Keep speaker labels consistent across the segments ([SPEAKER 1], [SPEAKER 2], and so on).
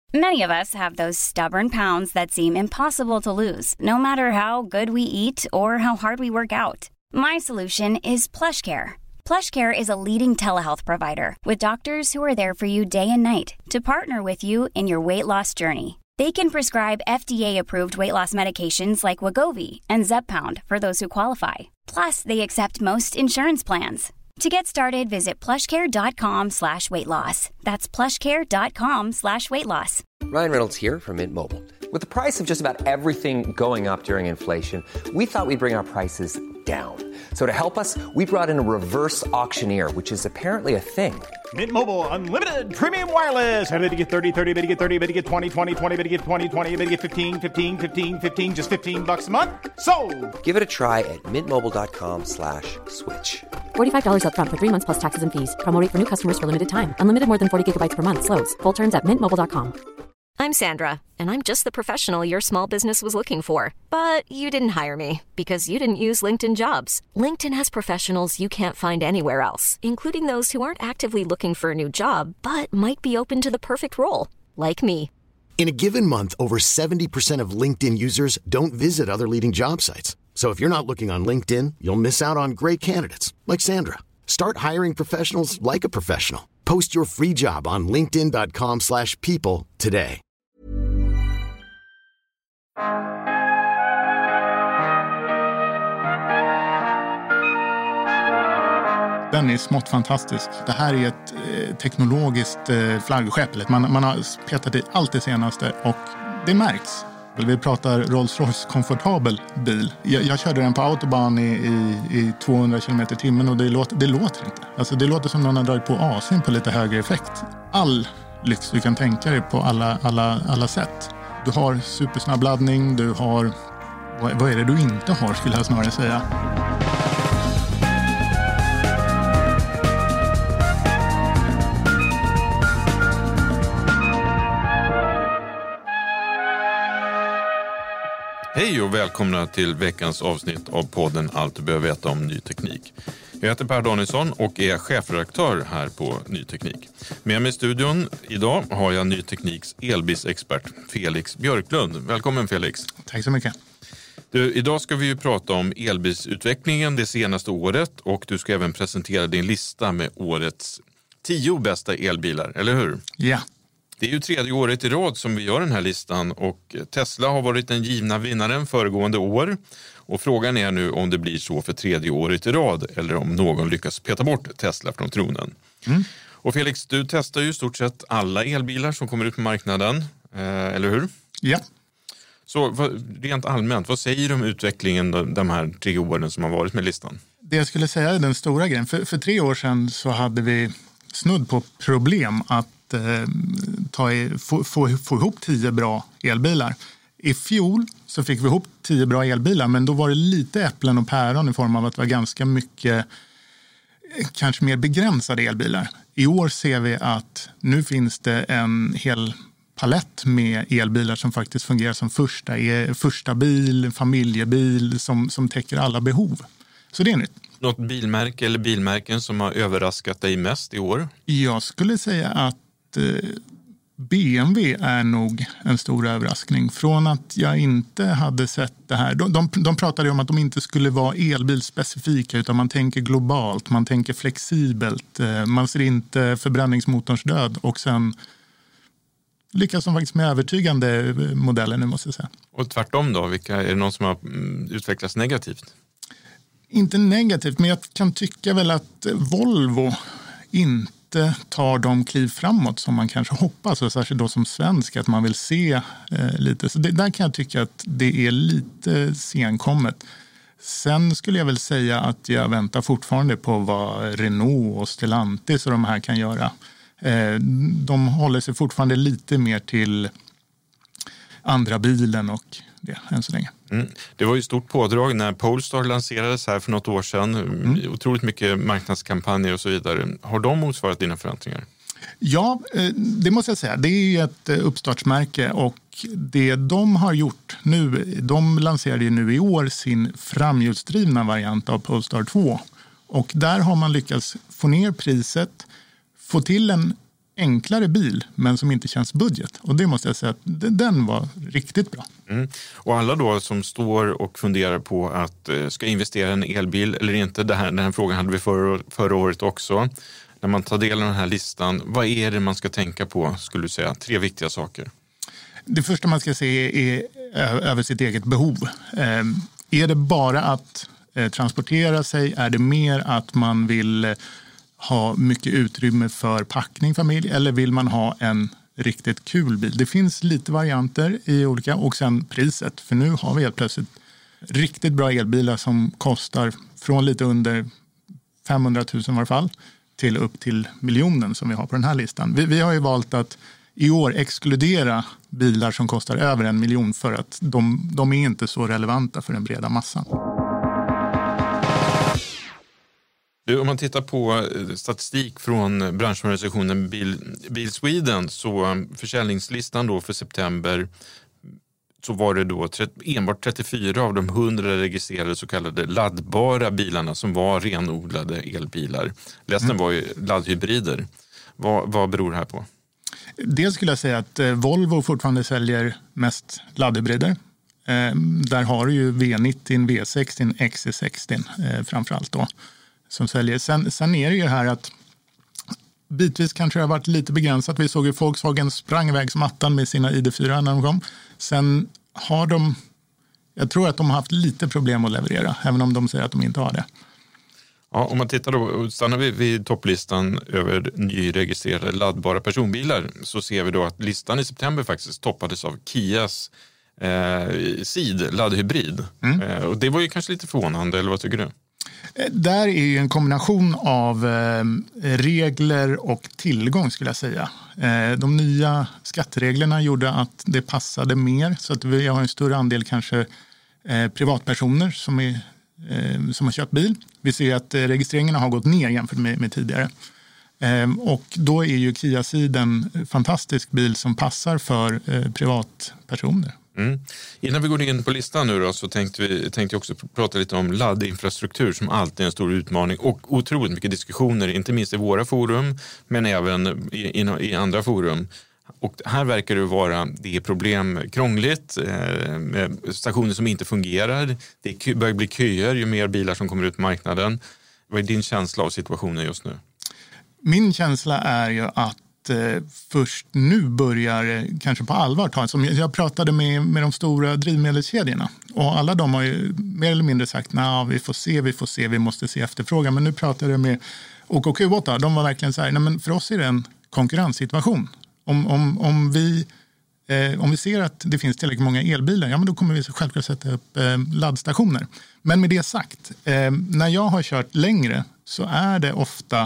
[SPEAKER 1] Many of us have those stubborn pounds that seem impossible to lose, no matter how good we eat or how hard we work out. My solution is PlushCare. PlushCare is a leading telehealth provider with doctors who are there for you day and night to partner with you in your weight loss journey. They can prescribe FDA-approved weight loss medications like Wegovy and Zepbound for those who qualify. Plus, they accept most insurance plans. To get started, visit plushcare.com/weightloss. That's plushcare.com/weightloss.
[SPEAKER 2] Ryan Reynolds here from Mint Mobile. With the price of just about everything going up during inflation, we thought we'd bring our prices down. So to help us, we brought in a reverse auctioneer, which is apparently a thing.
[SPEAKER 3] Mint Mobile Unlimited Premium Wireless. How to get 30, 30, bit to get 30, bit to get 20, 20, 20, bit to get 20, 20, bit to get 15, 15, 15, 15, just $15 a month? Sold!
[SPEAKER 2] Give it a try at mintmobile.com/switch.
[SPEAKER 4] $45 up front for 3 months plus taxes and fees. Promo rate for new customers for limited time. Unlimited more than 40 gigabytes per month. Slows full terms at mintmobile.com.
[SPEAKER 5] I'm Sandra, and I'm just the professional your small business was looking for. But you didn't hire me because you didn't use LinkedIn Jobs. LinkedIn has professionals you can't find anywhere else, including those who aren't actively looking for a new job, but might be open to the perfect role, like me.
[SPEAKER 6] In a given month, over 70% of LinkedIn users don't visit other leading job sites. So if you're not looking on LinkedIn, you'll miss out on great candidates like Sandra. Start hiring professionals like a professional. Post your free job on linkedin.com/people today.
[SPEAKER 7] Den är smått fantastisk. Det här är ett teknologiskt flaggskepp. Man har petat i allt det senaste och det märks. Vi pratar Rolls-Royce komfortabel bil. Jag körde den på autobahn i 200 km/h och det låter inte. Alltså det låter som någon har dragit på AC:n på lite högre effekt. All lyx du kan tänka dig på alla sätt. Du har supersnabb laddning, du har... Vad är det du inte har, skulle jag snarare säga.
[SPEAKER 8] Hej och välkomna till veckans avsnitt av podden Allt du behöver veta om ny teknik. Jag heter Per Danielsson och är chefredaktör här på Ny Teknik. Med mig i studion idag har jag Ny Tekniks elbilsexpert Felix Björklund. Välkommen Felix.
[SPEAKER 7] Tack så mycket.
[SPEAKER 8] Idag ska vi ju prata om elbilsutvecklingen det senaste året och du ska även presentera din lista med årets 10 bästa elbilar, eller hur?
[SPEAKER 7] Ja.
[SPEAKER 8] Det är ju 3:e året i rad som vi gör den här listan och Tesla har varit den givna vinnaren föregående år. Och frågan är nu om det blir så för 3:e året i rad eller om någon lyckas peta bort Tesla från tronen. Mm. Och Felix, du testar ju stort sett alla elbilar som kommer ut på marknaden, eller hur?
[SPEAKER 7] Ja.
[SPEAKER 8] Så rent allmänt, vad säger du om utvecklingen de här 3 åren som har varit med listan?
[SPEAKER 7] Det jag skulle säga är den stora grejen. För 3 år sedan så hade vi snudd på problem att få ihop 10 bra elbilar. I fjol så fick vi ihop 10 bra elbilar, men då var det lite äpplen och päron i form av att det var ganska mycket kanske mer begränsade elbilar. I år ser vi att nu finns det en hel palett med elbilar som faktiskt fungerar som första bil, familjebil som täcker alla behov. Så det är nytt.
[SPEAKER 8] Något bilmärke eller bilmärken som har överraskat dig mest i år?
[SPEAKER 7] Jag skulle säga att BMW är nog en stor överraskning. Från att jag inte hade sett det här. De pratade om att de inte skulle vara elbilspecifika utan man tänker globalt, man tänker flexibelt. Man ser inte förbränningsmotorns död och sen lyckas de faktiskt med övertygande modeller nu, måste jag säga. Och
[SPEAKER 8] tvärtom då? Är det någon som har utvecklats negativt?
[SPEAKER 7] Inte negativt, men jag kan tycka väl att Volvo inte tar de kliv framåt som man kanske hoppas, och särskilt då som svensk att man vill se lite. Så där kan jag tycka att det är lite senkommet. Sen skulle jag väl säga att jag väntar fortfarande på vad Renault och Stellantis och de här kan göra. De håller sig fortfarande lite mer till andra bilen och det än så länge.
[SPEAKER 8] Mm. Det var ju stort pådrag när Polestar lanserades här för något år sedan. Otroligt mycket marknadskampanjer och så vidare. Har de motsvarat dina förväntningar?
[SPEAKER 7] Ja, det måste jag säga. Det är ett uppstartsmärke och det de har gjort nu, de lanserade ju nu i år sin framhjulsdrivna variant av Polestar 2. Och där har man lyckats få ner priset, få till en enklare bil men som inte känns budget. Och det måste jag säga att den var riktigt bra.
[SPEAKER 8] Och alla då som står och funderar på att ska investera i en elbil eller inte, den här frågan hade vi förra året också. När man tar del av den här listan, vad är det man ska tänka på, skulle du säga? 3 viktiga saker.
[SPEAKER 7] Det första man ska se är över sitt eget behov. Är det bara att transportera sig? Är det mer att man vill ha mycket utrymme för packning, familj? Eller vill man ha en riktigt kul bil? Det finns lite varianter i olika, och sen priset. För nu har vi helt plötsligt riktigt bra elbilar som kostar från lite under 500 000 i varje fall till upp till miljonen som vi har på den här listan. Vi har ju valt att i år exkludera bilar som kostar över 1 miljon för att de är inte så relevanta för den breda massan.
[SPEAKER 8] Om man tittar på statistik från branschorganisationen Bil Sweden, så försäljningslistan då för september, så var det då enbart 34 av de 100 registrerade så kallade laddbara bilarna som var renodlade elbilar. Resten var ju laddhybrider. Vad beror det här på?
[SPEAKER 7] Dels skulle jag säga att Volvo fortfarande säljer mest laddhybrider. Där har du ju V90, V60, XC60 framförallt då som säljer. Sen är det ju här att bitvis kanske det har varit lite begränsat. Vi såg ju Volkswagen sprang iväg som attan med sina ID4 när de kom. Sen har jag tror att de har haft lite problem att leverera, även om de säger att de inte har det.
[SPEAKER 8] Ja, om man tittar då, stannar vi vid topplistan över nyregistrerade laddbara personbilar, så ser vi då att listan i september faktiskt toppades av Kias Ceed laddhybrid. Och det var ju kanske lite förvånande, eller vad tycker du?
[SPEAKER 7] Där är ju en kombination av regler och tillgång, skulle jag säga. De nya skattereglerna gjorde att det passade mer, så att vi har en större andel kanske privatpersoner som har köpt bil. Vi ser att registreringarna har gått ner jämfört med tidigare. Och då är ju Kia Ceed en fantastisk bil som passar för privatpersoner.
[SPEAKER 8] Innan vi går in på listan nu då, så tänkte jag också prata lite om laddinfrastruktur, som alltid är en stor utmaning och otroligt mycket diskussioner, inte minst i våra forum men även i andra forum. Och här verkar det vara problem krångligt, med stationer som inte fungerar. Det börjar bli köer ju mer bilar som kommer ut på marknaden. Vad är din känsla av situationen just nu?
[SPEAKER 7] Min känsla är ju att först nu börjar kanske på allvar ta. Som jag pratade med de stora drivmedelskedjorna, och alla de har ju mer eller mindre sagt vi får se, vi måste se efterfrågan. Men nu pratade jag med OKQ8, de var verkligen så här, nej, men för oss är det en konkurrenssituation. Om vi ser att det finns tillräckligt många elbilar, ja, men då kommer vi självklart sätta upp laddstationer. Men med det sagt, när jag har kört längre så är det ofta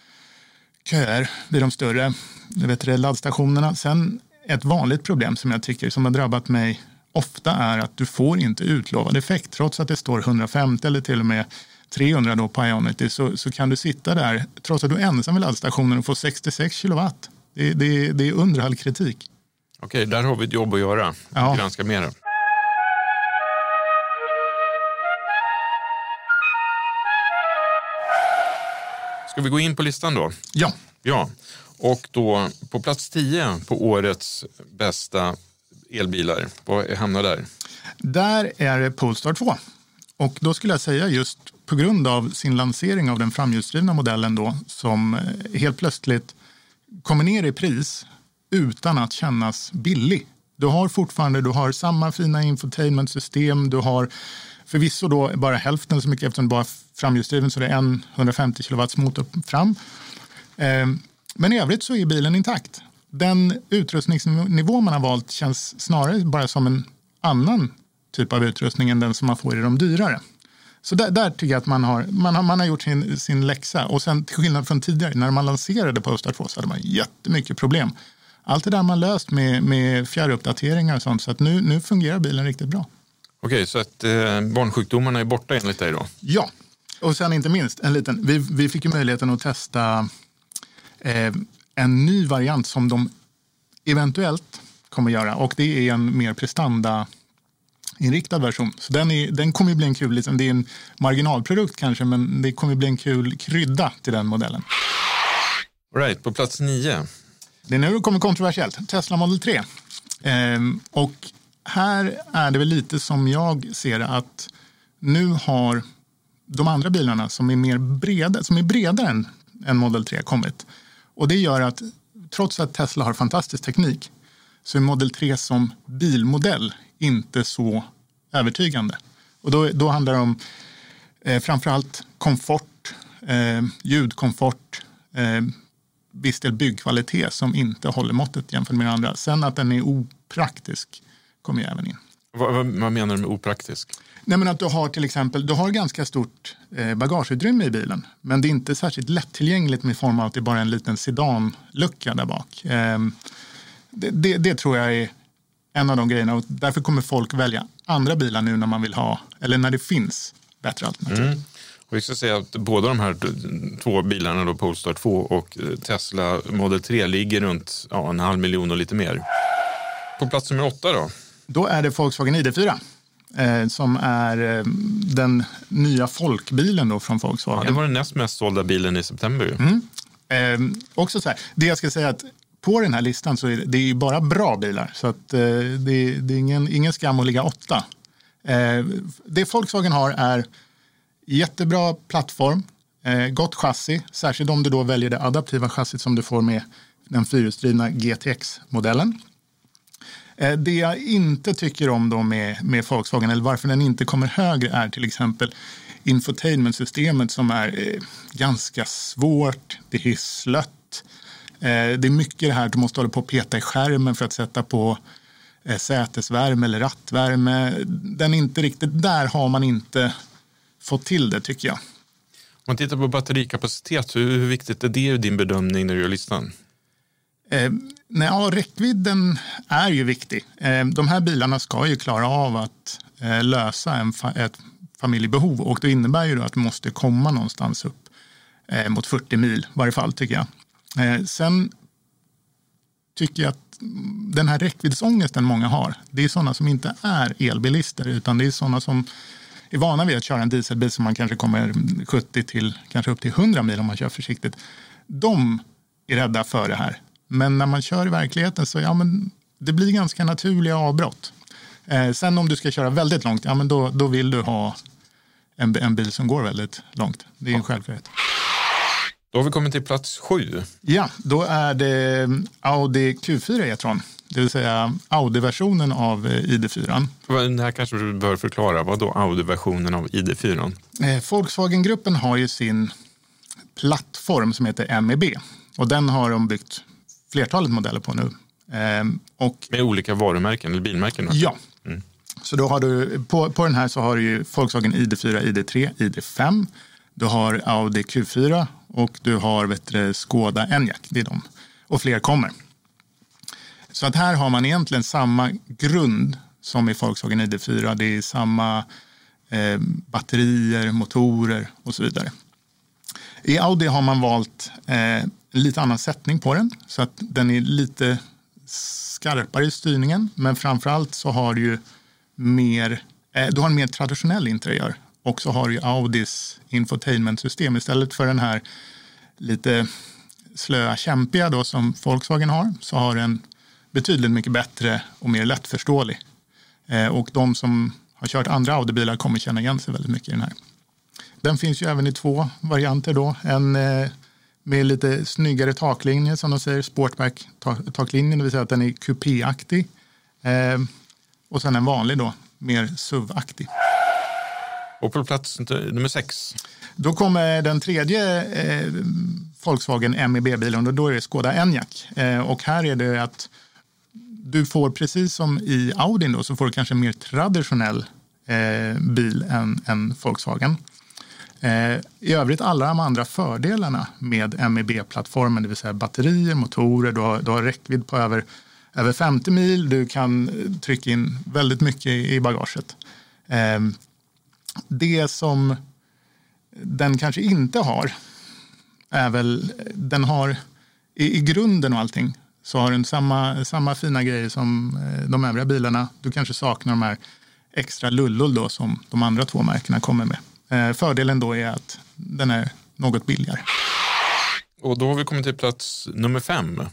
[SPEAKER 7] köer vid de större laddstationerna. Sen ett vanligt problem som jag tycker som har drabbat mig ofta är att du får inte utlovad effekt. Trots att det står 150 eller till och med 300 då på Ionity, så kan du sitta där trots att du är ensam vid laddstationen och få 66 kilowatt. Det är under all kritik.
[SPEAKER 8] Okej, där har vi ett jobb att göra.
[SPEAKER 7] Ja.
[SPEAKER 8] Granska mer. Ska vi gå in på listan då? Ja. Och då på plats 10 på årets bästa elbilar. Vad hamnar där?
[SPEAKER 7] Där är det Polestar 2. Och då skulle jag säga just på grund av sin lansering av den framhjulsdrivna modellen då, som helt plötsligt kommer ner i pris utan att kännas billig. Du har samma fina infotainmentsystem, du har förvisso då bara hälften så mycket eftersom det bara framhjulsdriven, så det är en 150 kilowatts motor fram. Men i övrigt så är bilen intakt. Den utrustningsnivå man har valt känns snarare bara som en annan typ av utrustning än den som man får i de dyrare. Så där tycker jag att man har gjort sin läxa. Och sen till skillnad från tidigare, när man lanserade Polestar 2 så hade man jättemycket problem. Allt det där man löst med fjärruppdateringar och sånt, så att nu fungerar bilen riktigt bra.
[SPEAKER 8] Okej, så att barnsjukdomarna är borta enligt dig då?
[SPEAKER 7] Ja, och sen inte minst vi fick ju möjligheten att testa en ny variant som de eventuellt kommer göra, och det är en mer prestanda-inriktad version. Så den kommer ju bli en kul, liksom, det är en marginalprodukt kanske, men det kommer bli en kul krydda till den modellen.
[SPEAKER 8] All right, på plats 9.
[SPEAKER 7] Det är nu det kommer kontroversiellt. Tesla Model 3. Och här är det väl lite som jag ser att nu har de andra bilarna som är mer breda, som är bredare än Model 3 kommit. Och det gör att trots att Tesla har fantastisk teknik så är Model 3 som bilmodell inte så övertygande. Och då handlar det om framförallt komfort, ljudkomfort, viss del byggkvalitet som inte håller måttet jämfört med andra. Sen att den är opraktisk kommer ju även in.
[SPEAKER 8] Vad menar du med opraktisk?
[SPEAKER 7] Nej, men att du har till exempel, du har ganska stort bagageutrymme i bilen. Men det är inte särskilt lättillgängligt med form av att det är bara en liten sedanlucka där bak. Det tror jag är en av de grejerna. Och därför kommer folk välja andra bilar nu när man vill ha, eller när det finns bättre alternativ.
[SPEAKER 8] Och vi ska säga att båda de här två bilarna, då, Polestar 2 och Tesla Model 3, ligger runt 500 000 och lite mer. På plats nummer 8 då?
[SPEAKER 7] Då är det Volkswagen ID4 som är den nya folkbilen då från Volkswagen.
[SPEAKER 8] Ja, det var den näst mest sålda bilen i september.
[SPEAKER 7] Också så här, det jag ska säga att på den här listan så är det är ju bara bra bilar. Så att det är ingen skam att ligga 8. Det Volkswagen har är jättebra plattform, gott chassi, särskilt om du då väljer det adaptiva chassit som du får med den fyrhjulsdrivna GTX-modellen. Det jag inte tycker om då med Volkswagen, eller varför den inte kommer högre, är till exempel infotainmentsystemet som är ganska svårt, det är slött. Det är mycket det här att du måste hålla på och peta i skärmen för att sätta på sätesvärme eller rattvärme. Den är inte riktigt, där har man inte fått till det, tycker jag.
[SPEAKER 8] Om man tittar på batterikapacitet, hur viktigt är det i din bedömning när du gör listan?
[SPEAKER 7] Räckvidden är ju viktig. De här bilarna ska ju klara av att lösa ett familjebehov, och det innebär ju då att du måste komma någonstans upp mot 40 mil i varje fall, tycker jag. Sen tycker jag att den här räckviddsångesten många har, det är sådana som inte är elbilister, utan det är sådana som är vana vid att köra en dieselbil som man kanske kommer 70 till kanske upp till 100 mil om man kör försiktigt. De är rädda för det här. Men när man kör i verkligheten så det blir ganska naturliga avbrott. Sen om du ska köra väldigt långt, då vill du ha en bil som går väldigt långt. Det är en självklarhet.
[SPEAKER 8] Då har vi kommit till plats 7.
[SPEAKER 7] Ja, då är det Audi Q4 e-tron. Det vill säga Audi-versionen av ID4.
[SPEAKER 8] Det här kanske du bör förklara. Vad då Audi-versionen av ID4?
[SPEAKER 7] Volkswagen-gruppen har ju sin plattform som heter MEB. Och den har de byggt flertalet modeller på nu.
[SPEAKER 8] Med olika varumärken eller bilmärken? Också.
[SPEAKER 7] Ja. Så då har du, på den här så har du ju Volkswagen ID4, ID3, ID5. Du har Audi Q4 och du har Skoda Enyaq. Det är de. Och fler kommer. Så att här har man egentligen samma grund som i Volkswagen ID4. Det är samma batterier, motorer och så vidare. I Audi har man valt en lite annan sättning på den. Så att den är lite skarpare i styrningen. Men framförallt så har du ju du har en mer traditionell interiör. Och så har du Audis infotainmentsystem istället för den här lite slöa, kämpiga då som Volkswagen har. Så har den betydligt mycket bättre och mer lättförståelig. Och de som har kört andra Audi-bilar kommer känna igen sig väldigt mycket i den här. Den finns ju även i 2 varianter då. En med lite snyggare taklinje som de säger, Sportback-taklinjen, det vill säga att den är kupéaktig. Och sen en vanlig då, mer SUV-aktig.
[SPEAKER 8] Och på plats nummer 6?
[SPEAKER 7] Då kommer den tredje Volkswagen MEB-bilen och då är det Skoda Enyaq. Och här är det att du får precis som i Audi då, så får du kanske en mer traditionell bil än Volkswagen. I övrigt alla de andra fördelarna med MEB-plattformen, det vill säga batterier, motorer, du har räckvidd på över 50 mil, du kan trycka in väldigt mycket i bagaget. Det som den kanske inte har är väl, den har i grunden och allting så har den samma fina grejer som de övriga bilarna. Du kanske saknar de här extra lullor då som de andra 2 märkena kommer med. Fördelen då är att den är något billigare.
[SPEAKER 8] Och då har vi kommit till plats nummer 5.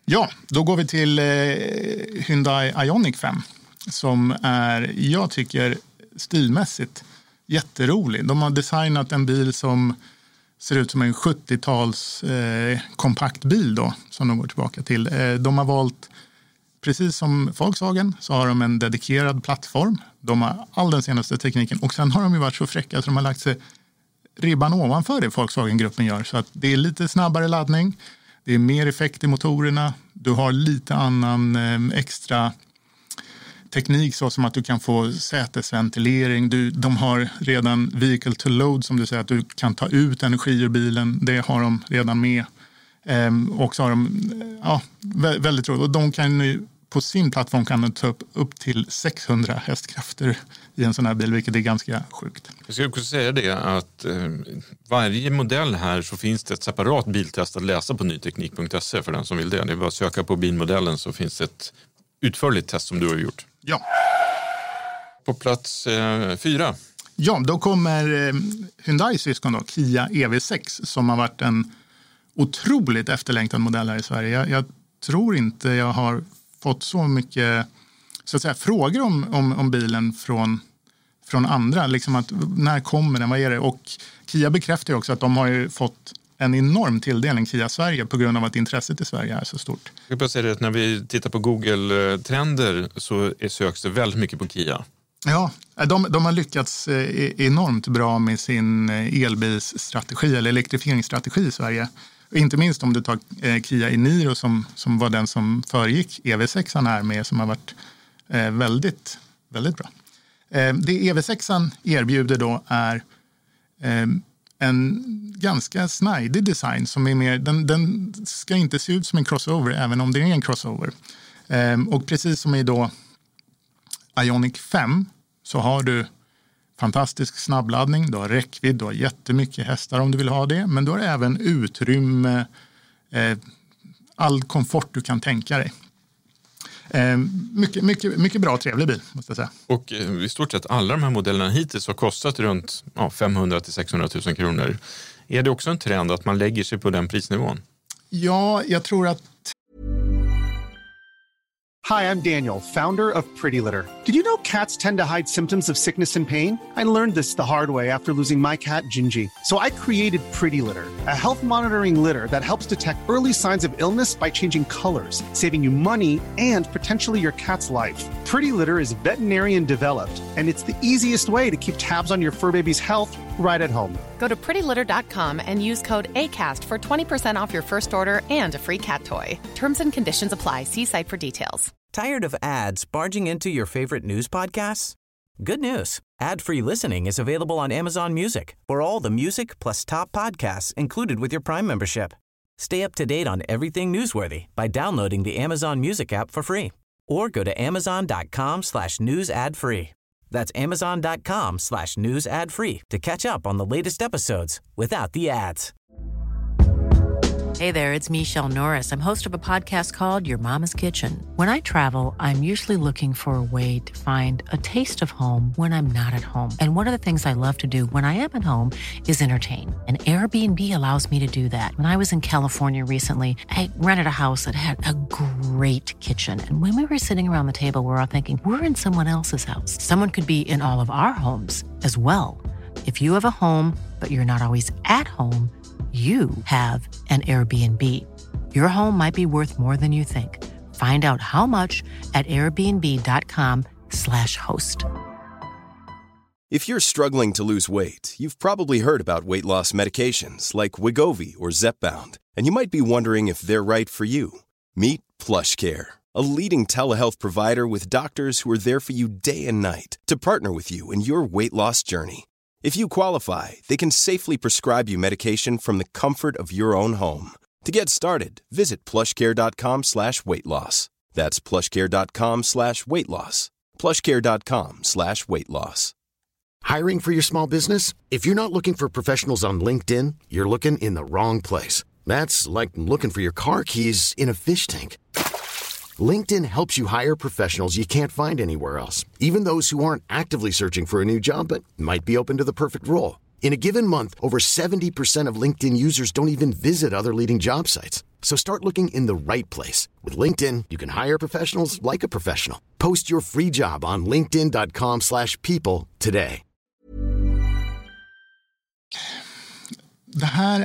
[SPEAKER 7] Ja, då går vi till Hyundai Ioniq 5 som är, jag tycker, stilmässigt jätterolig. De har designat en bil som ser ut som en 70-tals kompaktbil då, som de går tillbaka till. De har valt, precis som Volkswagen, så har de en dedikerad plattform. De har all den senaste tekniken och sen har de ju varit så fräcka att de har lagt sig ribban ovanför det Volkswagen-gruppen gör. Så att det är lite snabbare laddning, det är mer effekt i motorerna, du har lite annan extra teknik så som att du kan få sätesventilering. De har redan vehicle to load som du säger, att du kan ta ut energi ur bilen. Det har de redan med. Och så har de väldigt roligt. Och de kan ju, på sin plattform kan de ta upp till 600 hästkrafter i en sån här bil, vilket är ganska sjukt.
[SPEAKER 8] Jag ska också säga det att varje modell här så finns det ett separat biltest att läsa på nyteknik.se för den som vill det. Det är bara att söka på bilmodellen så finns det ett utförligt test som du har gjort.
[SPEAKER 7] Ja.
[SPEAKER 8] På plats 4.
[SPEAKER 7] Ja, då kommer Hyundai syskon då, Kia EV6 som har varit en otroligt efterlängtad modell här i Sverige. Jag tror inte jag har fått så mycket så att säga, frågor om bilen från andra. Liksom att, när kommer den? Vad är det? Och Kia bekräftar ju också att de har ju fått en enorm tilldelning Kia Sverige på grund av att intresset i Sverige är så stort.
[SPEAKER 8] Jag vill säga att när vi tittar på Google-trender så söks det väldigt mycket på Kia.
[SPEAKER 7] Ja, de har lyckats enormt bra med sin elbilsstrategi eller elektrifieringsstrategi i Sverige. Inte minst om du tar Kia Eniro som var den som föregick EV6an här med, som har varit väldigt, väldigt bra. Det EV6an erbjuder då är en ganska snajdig design som är mer, den ska inte se ut som en crossover även om det är en crossover. Och precis som i då Ioniq 5 så har du fantastisk snabbladdning, du har räckvidd, du har jättemycket hästar om du vill ha det, men du har även utrymme, all komfort du kan tänka dig. Mycket bra och trevlig bil måste jag säga. Och
[SPEAKER 8] i stort sett alla de här modellerna hittills har kostat runt 500 till 600 000 kronor. Är det också en trend att man lägger sig på den prisnivån?
[SPEAKER 7] Ja, jag tror att...
[SPEAKER 9] Hi, I'm Daniel, founder of Pretty Litter. Did you know cats tend to hide symptoms of sickness and pain? I learned this the hard way after losing my cat, Gingy. So I created Pretty Litter, a health monitoring litter that helps detect early signs of illness by changing colors, saving you money and potentially your cat's life. Pretty Litter is veterinarian developed, and it's the easiest way to keep tabs on your fur baby's health right at home.
[SPEAKER 10] Go to prettylitter.com and use code ACAST for 20% off your first order and a free cat toy. Terms and conditions apply. See site for details.
[SPEAKER 11] Tired of ads barging into your favorite news podcasts? Good news. Ad-free listening is available on Amazon Music for all the music plus top podcasts included with your Prime membership. Stay up to date on everything newsworthy by downloading the Amazon Music app for free or go to amazon.com/news ad free. That's amazon.com/news ad free to catch up on the latest episodes without the ads.
[SPEAKER 12] Hey there, it's Michelle Norris. I'm host of a podcast called Your Mama's Kitchen. When I travel, I'm usually looking for a way to find a taste of home when I'm not at home. And one of the things I love to do when I am at home is entertain. And Airbnb allows me to do that. When I was in California recently, I rented a house that had a great kitchen. And when we were sitting around the table, we were all thinking, we're in someone else's house. Someone could be in all of our homes as well. If you have a home, but you're not always at home, you have an Airbnb. Your home might be worth more than you think. Find out how much at airbnb.com/host.
[SPEAKER 13] If you're struggling to lose weight, you've probably heard about weight loss medications like Wegovy or Zepbound, and you might be wondering if they're right for you. Meet PlushCare, a leading telehealth provider with doctors who are there for you day and night to partner with you in your weight loss journey. If you qualify, they can safely prescribe you medication from the comfort of your own home. To get started, visit plushcare.com/weightloss. That's plushcare.com/weightloss. plushcare.com/weightloss.
[SPEAKER 6] Hiring for your small business? If you're not looking for professionals on LinkedIn, you're looking in the wrong place. That's like looking for your car keys in a fish tank. LinkedIn helps you hire professionals you can't find anywhere else, even those who aren't actively searching for a new job but might be open to the perfect role. In a given month, over 70% of LinkedIn users don't even visit other leading job sites. So start looking in the right place. With LinkedIn, you can hire professionals like a professional. Post your free job on linkedin.com/people today.
[SPEAKER 7] Det här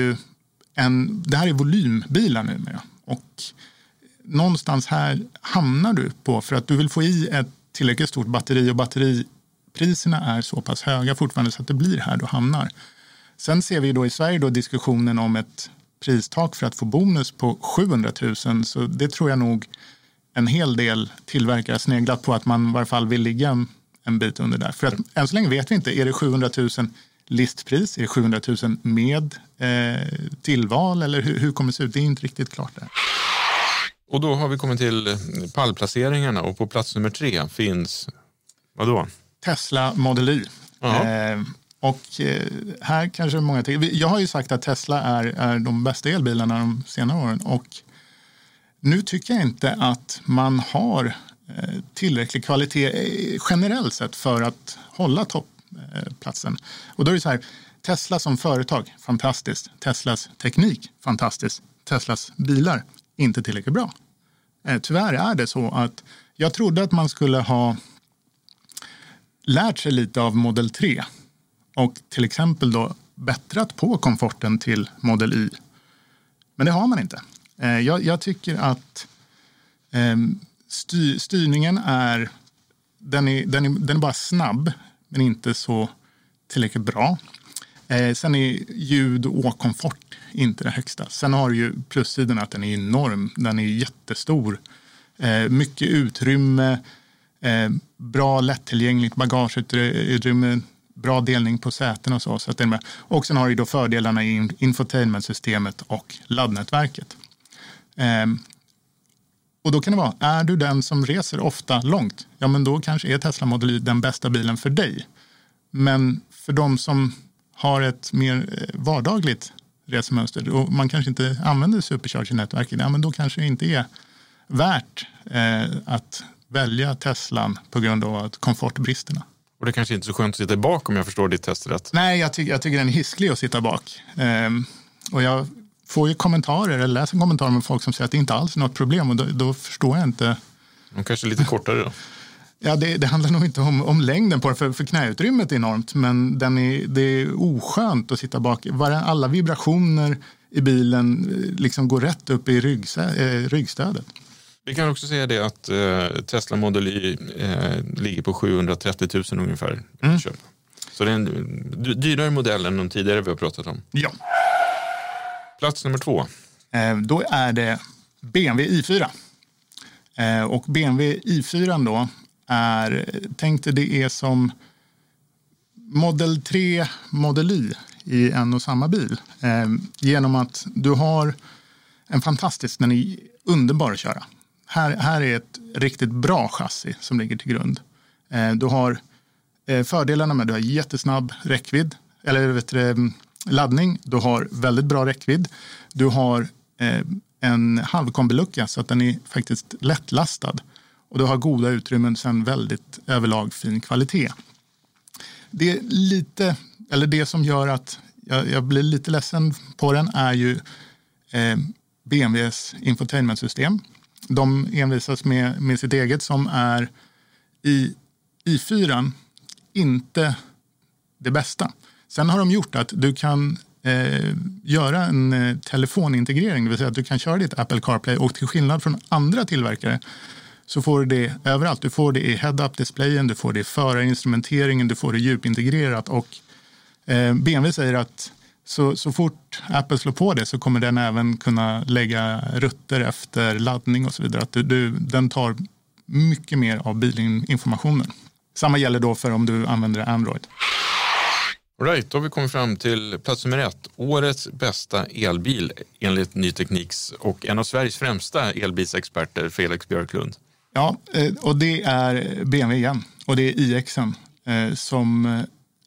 [SPEAKER 7] är volymbilar numera. Och någonstans här hamnar du på, för att du vill få i ett tillräckligt stort batteri, och batteripriserna är så pass höga fortfarande så att det blir här du hamnar. Sen ser vi då i Sverige då diskussionen om ett pristak för att få bonus på 700 000, så det tror jag nog en hel del tillverkare sneglat på, att man i varje fall vill ligga en bit under där. För att än så länge vet vi inte, är det 700 000 listpris, är det 700 000 med tillval, eller hur kommer det se ut? Det är inte riktigt klart där.
[SPEAKER 8] Och då har vi kommit till pallplaceringarna, och på plats nummer 3 finns, vadå?
[SPEAKER 7] Tesla Model Y. Och här kanske många till. Jag har ju sagt att Tesla är de bästa elbilarna de senare åren, och nu tycker jag inte att man har tillräcklig kvalitet generellt sett för att hålla toppplatsen. Och då är det så här, Tesla som företag, fantastiskt. Teslas teknik, fantastiskt. Teslas bilar, inte tillräckligt bra. Tyvärr är det så att jag trodde att man skulle ha lärt sig lite av Model 3 och till exempel då bättrat på komforten till Model Y. Men det har man inte. Jag tycker att styrningen den är bara snabb, men inte så tillräckligt bra. Sen är ljud och komfort inte det högsta. Sen har du ju plussidan att den är enorm. Den är jättestor. Mycket utrymme, bra lättillgängligt bagageutrymme, bra delning på säten och så att det är med. Och sen har du då fördelarna i infotainmentsystemet och laddnätverket. Och då kan det vara, är du den som reser ofta långt, ja men då kanske är Tesla Model Y den bästa bilen för dig. Men för de som har ett mer vardagligt resemönster och man kanske inte använder supercharger-nätverket, ja men då kanske det inte är värt att välja Teslan på grund av komfortbristerna.
[SPEAKER 8] Och det kanske inte är så skönt att sitta bak, om jag förstår ditt test rätt.
[SPEAKER 7] Nej, jag tycker den är hisklig att sitta bak. Och jag får ju kommentarer, eller läser kommentarer med folk som säger att det inte alls är något problem, och då förstår jag inte.
[SPEAKER 8] De kanske är lite kortare då?
[SPEAKER 7] Ja, det handlar nog inte om längden på den, för knäutrymmet är enormt, men det är oskönt att sitta bak. Alla vibrationer i bilen liksom går rätt upp i ryggstödet. Vi
[SPEAKER 8] kan också säga det att Tesla Model Y ligger på 730 000 ungefär. Köp. Så det är en dyrare modell än de tidigare vi har pratat om.
[SPEAKER 7] Ja.
[SPEAKER 8] Plats nummer 2.
[SPEAKER 7] Då är det BMW i4. Och BMW i4 då tänkte det är som Model 3, Model Y i en och samma bil. Genom att du har en fantastisk, den är underbar att köra. Här är ett riktigt bra chassi som ligger till grund. Du har fördelarna med att du har jättesnabb räckvidd, eller laddning. Du har väldigt bra räckvidd. Du har en halvkombilucka så att den är faktiskt lättlastad. Och du har goda utrymmen, sen väldigt överlag fin kvalitet. Det är lite, eller det som gör att jag blir lite ledsen på den är ju BMWs infotainmentsystem. De envisas med sitt eget som är i i4 inte det bästa. Sen har de gjort att du kan göra en telefonintegrering, det vill säga att du kan köra ditt Apple CarPlay, och till skillnad från andra tillverkare så får du det överallt. Du får det i head-up-displayen, du får det i förarinstrumenteringen, du får det djupintegrerat, och BMW säger att så fort Apple slår på det så kommer den även kunna lägga rutter efter laddning och så vidare. Att den tar mycket mer av bilinformationen. Samma gäller då för om du använder Android.
[SPEAKER 8] Right, då har vi kommit fram till plats nummer 1. Årets bästa elbil enligt Ny Tekniks och en av Sveriges främsta elbilsexperter, Felix Björklund.
[SPEAKER 7] Ja, och det är BMW igen. Och det är iXen som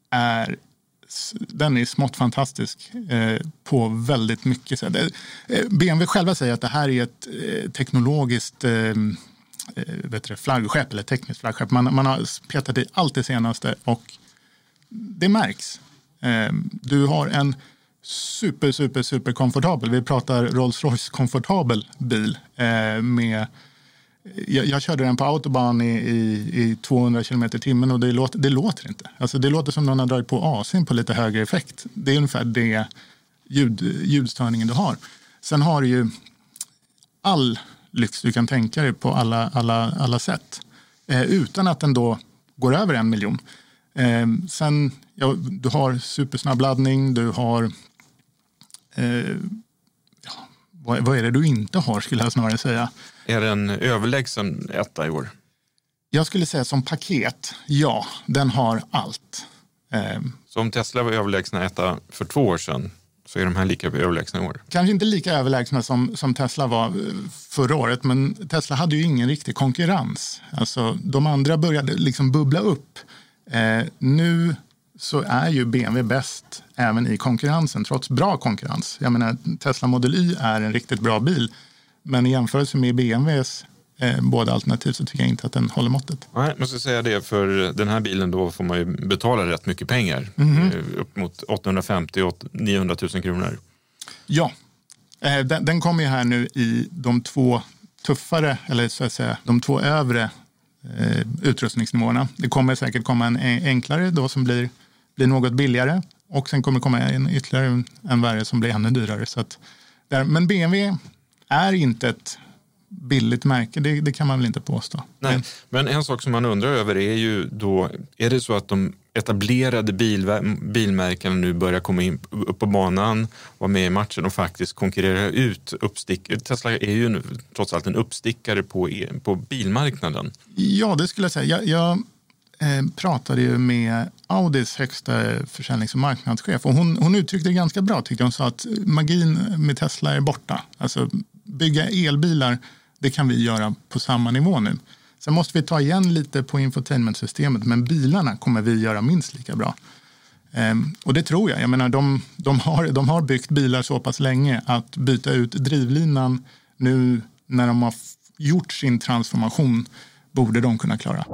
[SPEAKER 7] den är smått fantastisk på väldigt mycket sätt. BMW själva säger att det här är ett teknologiskt flaggskepp, eller tekniskt flaggskepp. Man har petat i allt det senaste, och det märks. Du har en super komfortabel, vi pratar Rolls-Royce komfortabel bil med, jag körde den på autobahn i 200 km i timmen och det låter inte. Alltså det låter som någon har dragit på AC:n på lite högre effekt. Det är ungefär det ljudstörningen du har. Sen har du ju all lyx du kan tänka dig på alla sätt. Utan att den då går över 1 miljon. Sen, du har supersnabb laddning, du har vad är det du inte har, skulle jag snarare säga.
[SPEAKER 8] Är det en överlägsen etta i år?
[SPEAKER 7] Jag skulle säga som paket, ja, den har allt.
[SPEAKER 8] Så om Tesla var överlägsna etta för 2 år sedan, så är de här lika överlägsna i år?
[SPEAKER 7] Kanske inte lika överlägsna som Tesla var förra året, men Tesla hade ju ingen riktig konkurrens. Alltså, de andra började liksom bubbla upp. Nu så är ju BMW bäst även i konkurrensen, trots bra konkurrens. Jag menar, Tesla Model Y är en riktigt bra bil, men i jämförelse med BMWs båda alternativ så tycker jag inte att den håller måttet.
[SPEAKER 8] Nej, jag måste säga det, för den här bilen då får man ju betala rätt mycket pengar. Upp mot 850-900 000 kronor. Ja,
[SPEAKER 7] den kommer ju här nu i de 2 tuffare, eller så att säga, de 2 övre utrustningsnivåerna. Det kommer säkert komma en enklare då som blir något billigare, och sen kommer det komma ytterligare en värre som blir ännu dyrare. Så att men BMW är inte ett billigt märke, det kan man väl inte påstå.
[SPEAKER 8] Nej, men en sak som man undrar över är ju då, är det så att de etablerade bilmärkena nu börjar komma in upp på banan, vara med i matchen och faktiskt konkurrera ut Tesla är ju trots allt en uppstickare på bilmarknaden. Ja, det skulle jag säga. Jag pratade ju med Audis högsta försäljnings- och marknadschef, och hon uttryckte det ganska bra, tyckte hon. Sa att magin med Tesla är borta. Alltså bygga elbilar, det kan vi göra på samma nivå nu. Sen måste vi ta igen lite på infotainmentsystemet, men bilarna kommer vi göra minst lika bra. Och det tror jag. Jag menar, de har byggt bilar så pass länge att byta ut drivlinan nu när de har gjort sin transformation borde de kunna klara.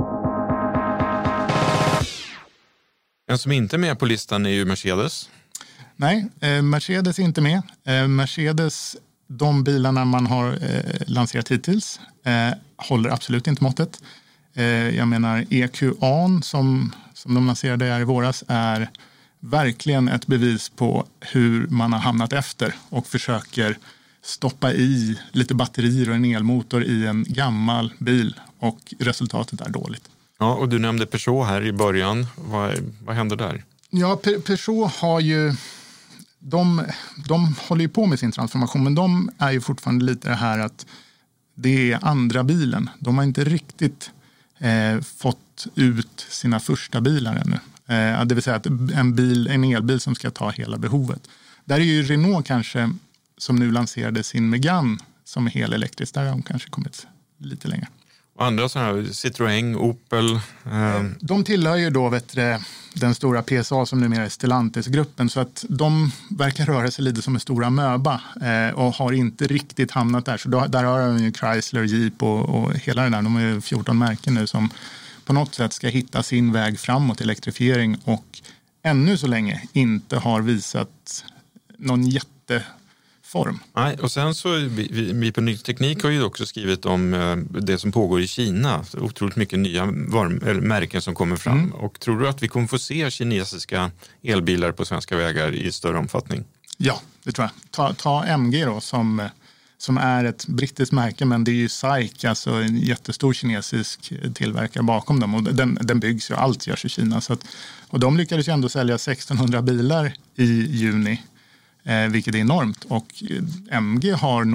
[SPEAKER 8] En som inte är med på listan är ju Mercedes.
[SPEAKER 7] Nej, Mercedes är inte med. Mercedes, de bilarna man har lanserat hittills håller absolut inte måttet. Jag menar EQA som de lanserade här i våras är verkligen ett bevis på hur man har hamnat efter och försöker stoppa i lite batterier och en elmotor i en gammal bil, och resultatet är dåligt. Ja, och du nämnde Peugeot här i början. Vad händer där? Ja, Peugeot har ju... De håller ju på med sin transformation, men de är ju fortfarande lite det här att det är andra bilen. De har inte riktigt fått ut sina första bilar ännu. Det vill säga att en elbil som ska ta hela behovet. Där är ju Renault kanske, som nu lanserade sin Megane som är helelektrisk. Där har de kanske kommit lite längre. Och andra sådana här, Citroën, Opel? De tillhör ju då den stora PSA som numera är Stellantis-gruppen, så att de verkar röra sig lite som en stora möba och har inte riktigt hamnat där. Så där har de ju Chrysler, Jeep och hela det där. De är ju 14 märken nu som på något sätt ska hitta sin väg framåt i elektrifiering och ännu så länge inte har visat någon jätteform. Nej, och sen så vi på Ny Teknik har ju också skrivit om det som pågår i Kina. Otroligt mycket nya märken som kommer fram. Och tror du att vi kommer få se kinesiska elbilar på svenska vägar i större omfattning? Ja, det tror jag. Ta MG då som är ett brittiskt märke, men det är ju SAIC, alltså en jättestor kinesisk tillverkare bakom dem, och den byggs ju, allt görs i Kina. Och de lyckades ju ändå sälja 1600 bilar i juni, vilket är enormt, och MG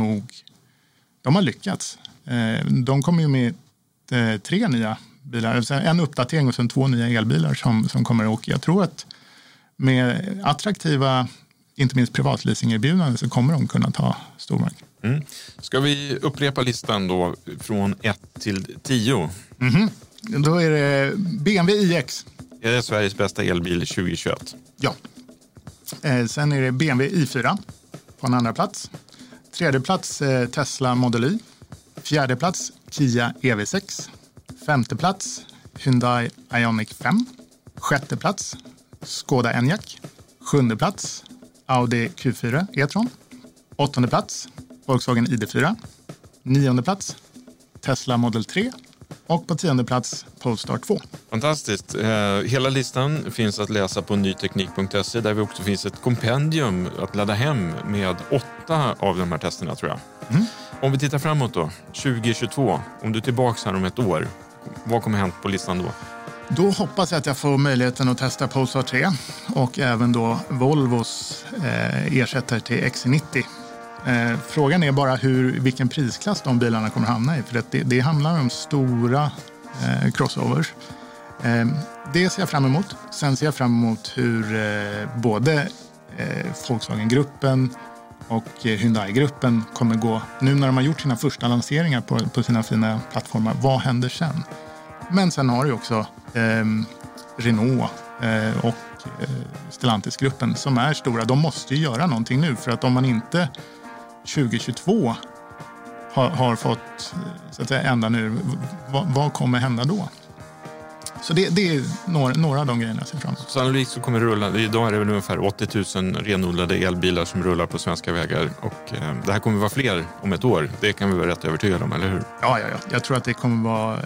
[SPEAKER 7] har lyckats. De kommer ju med 3 nya bilar, en uppdatering och sen 2 nya elbilar som kommer att åka. Jag tror att med attraktiva, inte minst privatleasingerbjudanden, så kommer de kunna ta stormark. Ska vi upprepa listan då från 1 till 10? Då är det BMW iX. Är det Sveriges bästa elbil 2021? Ja. Sen är det BMW i4 på en andra plats. 3:e plats Tesla Model Y. 4:e plats Kia EV6. 5:e plats Hyundai Ioniq 5. 6:e plats Skoda Enyaq. 7:e plats Audi Q4 e-tron. 8:e plats Volkswagen ID4. 9:e plats Tesla Model 3. Och på 10:e plats Polestar 2.
[SPEAKER 8] Fantastiskt. Hela listan finns att läsa på nyteknik.se där vi också finns ett kompendium att ladda hem med 8 av de här testerna tror jag. Om vi tittar framåt då, 2022, om du är tillbaka här om ett år, vad kommer hänt på listan då?
[SPEAKER 7] Då hoppas jag att jag får möjligheten att testa Polestar 3 och även då Volvos ersättare till XC90. Frågan är bara vilken prisklass de bilarna kommer hamna i. För det handlar om stora crossovers. Det ser jag fram emot. Sen ser jag fram emot hur både Volkswagen-gruppen och Hyundai-gruppen kommer gå. Nu när de har gjort sina första lanseringar på sina fina plattformar, vad händer sen? Men sen har du också Renault och Stellantis-gruppen som är stora. De måste ju göra någonting nu för att om man inte 2022 har fått så att säga, ända nu, vad kommer hända då? Så det är några av de grejerna jag ser fram emot.
[SPEAKER 8] Sannolikt så kommer det rulla, idag är det väl ungefär 80 000 renodlade elbilar som rullar på svenska vägar och det här kommer vara fler om ett år. Det kan vi vara rätt övertygade om, eller hur?
[SPEAKER 7] Ja. Jag tror att det kommer vara...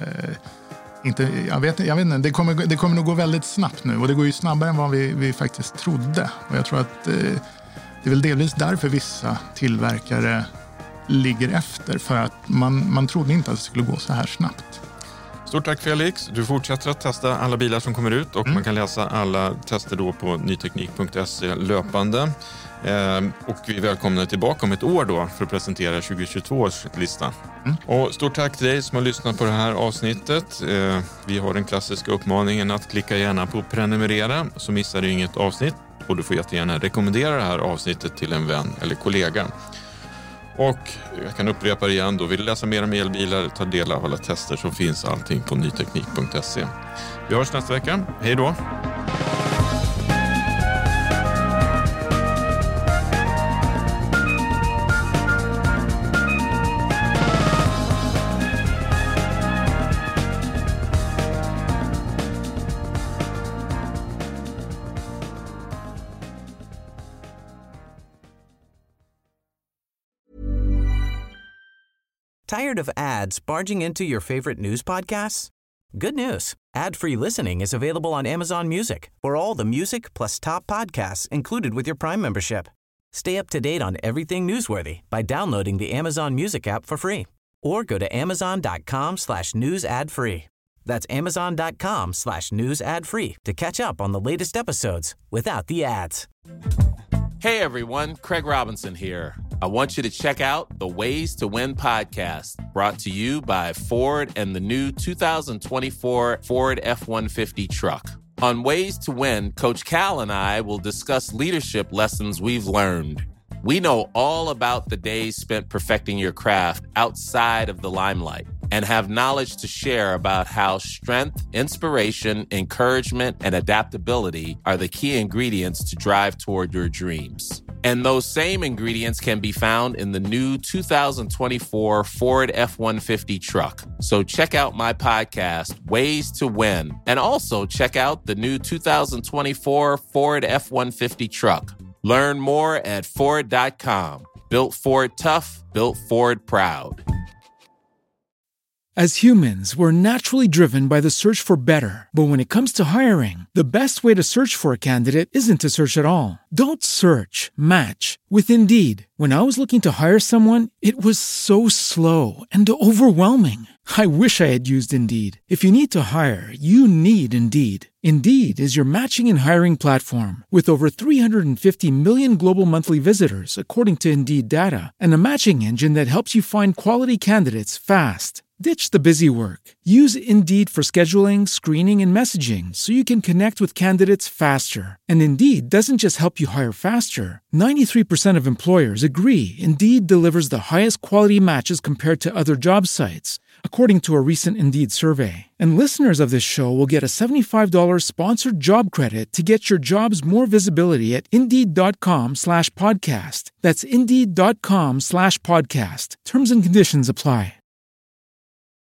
[SPEAKER 7] Jag vet inte, det kommer nog gå väldigt snabbt nu och det går ju snabbare än vad vi faktiskt trodde. Och jag tror att det är väl delvis därför vissa tillverkare ligger efter för att man trodde inte att det skulle gå så här snabbt.
[SPEAKER 8] Stort tack Felix. Du fortsätter att testa alla bilar som kommer ut och man kan läsa alla tester då på nyteknik.se löpande. Och vi välkomnar tillbaka om ett år då för att presentera 2022 års lista. Och stort tack till dig som har lyssnat på det här avsnittet. Vi har den klassiska uppmaningen att klicka gärna på prenumerera så missar du inget avsnitt. Och du får jättegärna rekommendera det här avsnittet till en vän eller kollega. Och jag kan upprepa det igen då. Vill du läsa mer om elbilar, ta del av alla tester så finns allting på nyteknik.se. Vi hörs nästa vecka. Hej då!
[SPEAKER 11] Tired of ads barging into your favorite news podcasts? Good news. Ad-free listening is available on Amazon Music for all the music plus top podcasts included with your Prime membership. Stay up to date on everything newsworthy by downloading the Amazon Music app for free or go to amazon.com/news ad free. That's amazon.com/news ad free to catch up on the latest episodes without the ads.
[SPEAKER 14] Hey everyone, Craig Robinson here. I want you to check out the Ways to Win podcast, brought to you by Ford and the new 2024 Ford F-150 truck. On Ways to Win, Coach Cal and I will discuss leadership lessons we've learned. We know all about the days spent perfecting your craft outside of the limelight and have knowledge to share about how strength, inspiration, encouragement, and adaptability are the key ingredients to drive toward your dreams. And those same ingredients can be found in the new 2024 Ford F-150 truck. So check out my podcast, Ways to Win, and also check out the new 2024 Ford F-150 truck. Learn more at Ford.com. Built Ford tough, built Ford proud.
[SPEAKER 15] As humans, we're naturally driven by the search for better. But when it comes to hiring, the best way to search for a candidate isn't to search at all. Don't search, match with Indeed. When I was looking to hire someone, it was so slow and overwhelming. I wish I had used Indeed. If you need to hire, you need Indeed. Indeed is your matching and hiring platform with over 350 million global monthly visitors, according to Indeed data, and a matching engine that helps you find quality candidates fast. Ditch the busy work. Use Indeed for scheduling, screening, and messaging so you can connect with candidates faster. And Indeed doesn't just help you hire faster. 93% of employers agree Indeed delivers the highest quality matches compared to other job sites, according to a recent Indeed survey. And listeners of this show will get a $75 sponsored job credit to get your jobs more visibility at Indeed.com/podcast. That's Indeed.com/podcast. Terms and conditions apply.